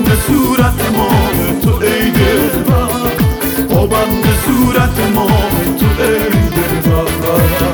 صورت ماه تو ای دلبر، پابند صورت ماه تو ای دلبر.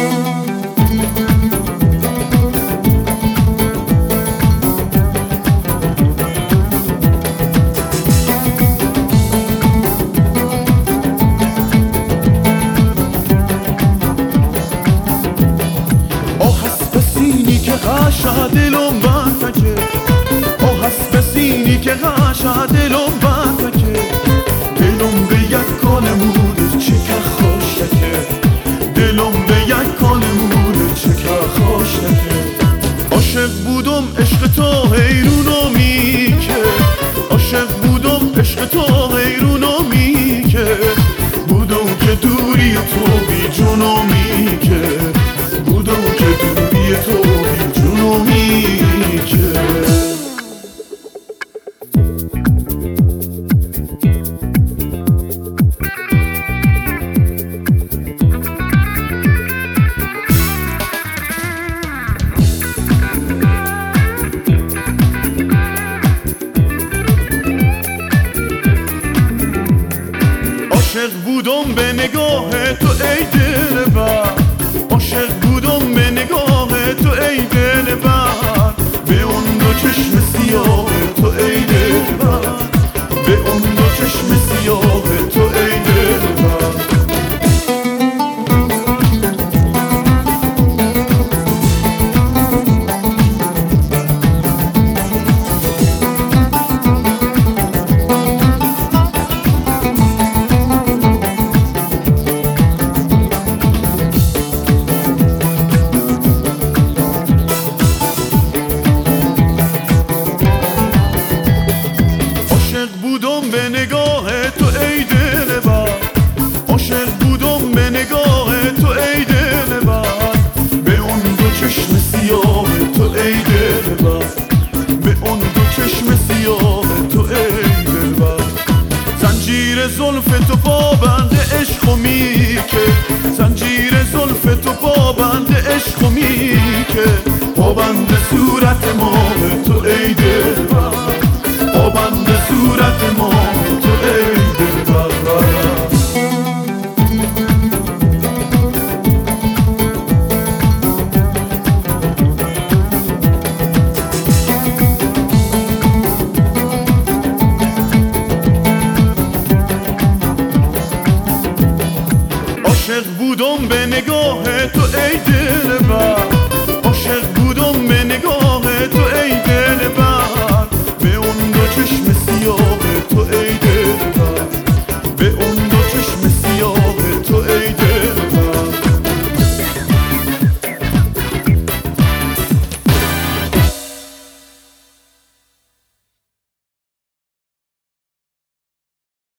غاشا دلم باتکه، آه هست بسینی که غاشا دلم باتکه، دلم به یک کال موده چه که خوشکه، دلم به یک کال موده چه که خوشکه. عاشق بودم عشق تو حیرونو میکه، عاشق بودم عشق تو حیرونو میکه، بودم که دوری تو بی جونو میکه، بودم که دوری تو بی جونو میکه. عاشق بودم به نگاه تو ای دلبر، عاشق بودم به نگاه تو ای دلبر، به اون دو چشم سیاه تو ای دلبر، به اون دو چشم سیاه تو ای دلبر. بودم به نگاه تو ای دلبر، عاشق بودم به نگاه تو ای دلبر، به اون دو چشم سیاه تو ای دلبر، به اون دو چشم سیاه تو ای دلبر. زنجیر زلف تو پابند عشق میکه، زنجیر زلف تو پابند عشق میکه، پابند صورت ماه تو ای دلبر، پابند صورت ماه تو ای دلبر. عاشق بودم به نگاه تو ای دلبر، عاشق بودم به نگاه تو ای دلبر، به اون دو چشم سیاه تو ای دلبر.